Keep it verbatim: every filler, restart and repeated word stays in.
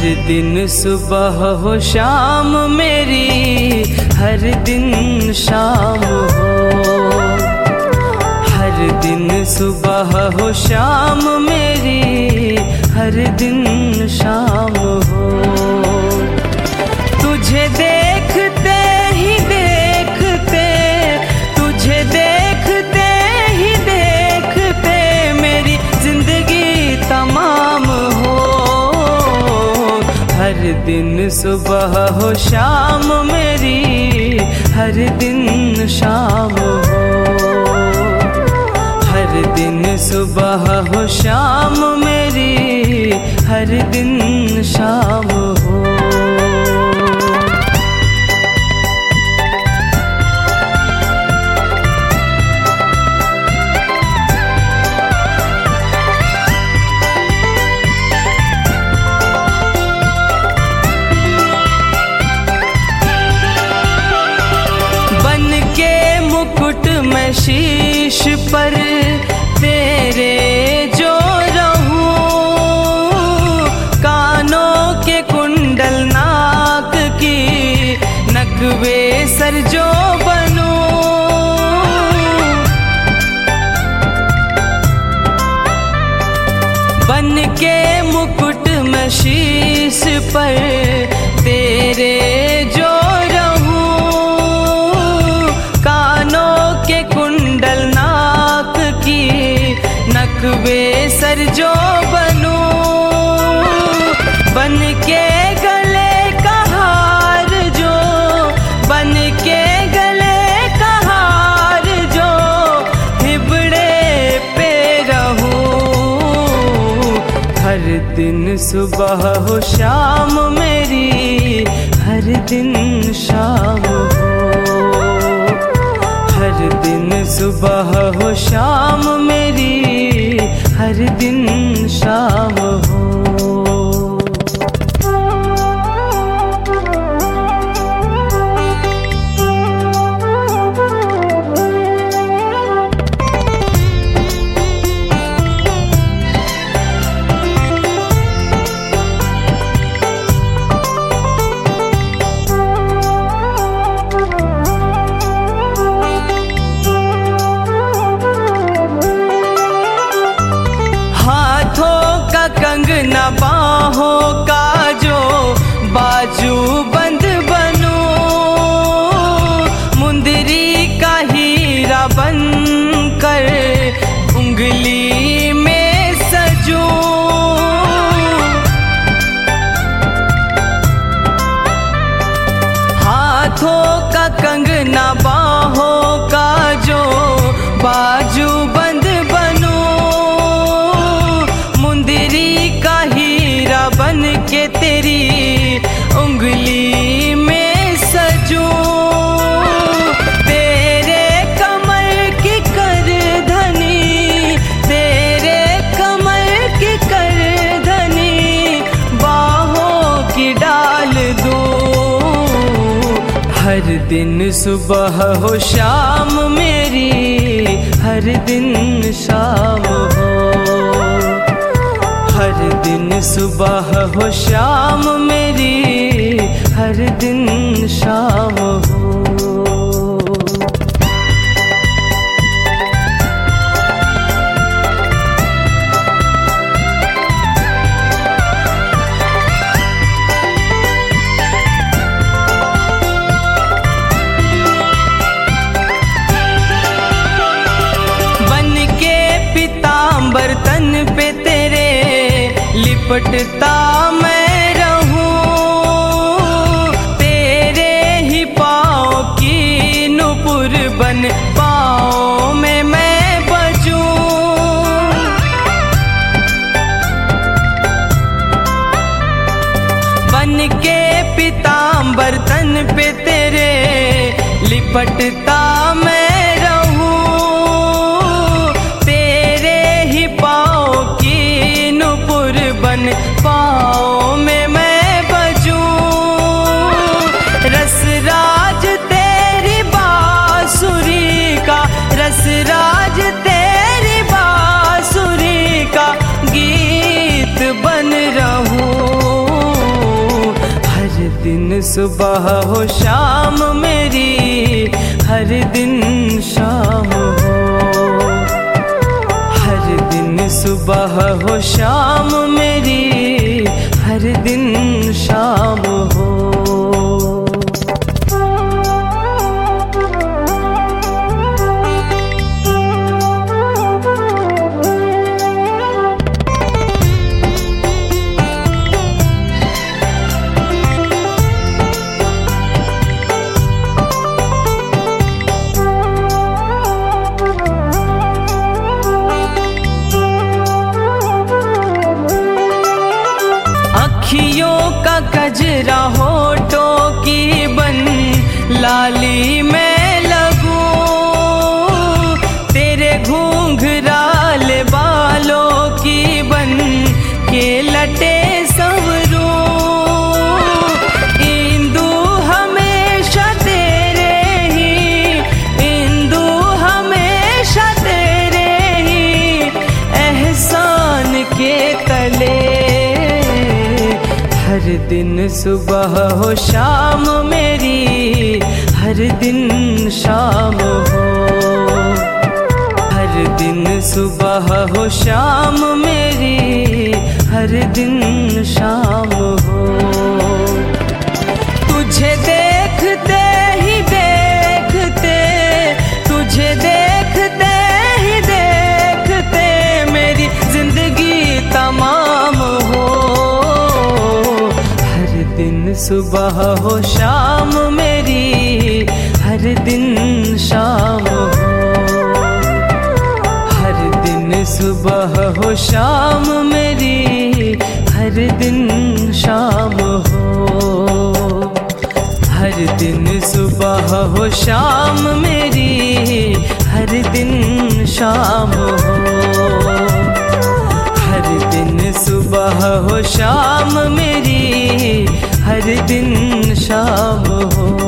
दिन सुबह हो शाम मेरी, हर दिन शाम हो। हर दिन सुबह हो शाम मेरी, हर दिन शाम हो। तुझे देखते ही देखते, तुझे देखते ही देखते मेरी जिंदगी तमाम हो। हर दिन सुबह हो शाम मेरी, हर दिन शाम हो। हर दिन सुबह हो शाम मेरी, हर दिन शाम हो। मैं शीश पर तेरे जो रहूं, कानों के कुंडल नाक की नकवे सर जो बनूं। बन के मुकुट में शीश पर तेरे जो नकवे सर जो बनूं। बन के गले का हार जो, बन के गले का हार जो हिबड़े पे रहूं। हर दिन सुबह हो शाम मेरी, हर दिन शाम हो। हर दिन सुबह हो शाम मेरी, हर दिन शाम हो। कंगना बाहों का जो बाजू बंद बनूं, मुंदरी का हीरा बनकर उंगली में सजूं। हाथों का कंगना बाहों का जो बाजू बंद बन के तेरी उंगली में सजूं। तेरे कमर की करधनी, तेरे कमर की करधनी बाहों की डाल दूं। हर दिन सुबह हो शाम मेरी, हर दिन शाम हो। हर दिन सुबह हो शाम मेरी, हर दिन शाम हो। बन के पीतांबर तन पे तेरे लिपटता मैं रहूं। तेरे ही पाँव की नुपुर बन पाँव में मैं बजूं। बन के पीतांबर तन पे तेरे लिपटता मैं रहूं। तेरे ही पाँव की नुपुर बन पाँव में मैं बजूं। रस राज तेरी बांसुरी का, रस राज तेरी बांसुरी का गीत बन रहूं। सुबह हो शाम मेरी, हर दिन शाम हो। हर दिन सुबह हो शाम मेरी, हर दिन शाम हो। अखियों का कजरा होठों की बन लाली मैं लगूं, तेरे घूंघराल बालों की बन के लटे संवरूं। इंदु हमेशा तेरे ही, इंदु हमेशा तेरे ही एहसान के तले। हर दिन सुबह हो शाम मेरी, हर दिन शाम हो। हर दिन सुबह हो शाम मेरी, हर दिन शाम हो। तुझे देखते ही देखते, तुझे देखते ही देखते मेरी जिंदगी तमाम हो। सुबह हो शाम मेरी, हर दिन शाम हो। हर दिन सुबह हो शाम मेरी, हर दिन शाम हो। हर दिन सुबह हो शाम मेरी, हर दिन शाम हो। हर दिन सुबह हो शाम मेरी, हर दिन शाम हो।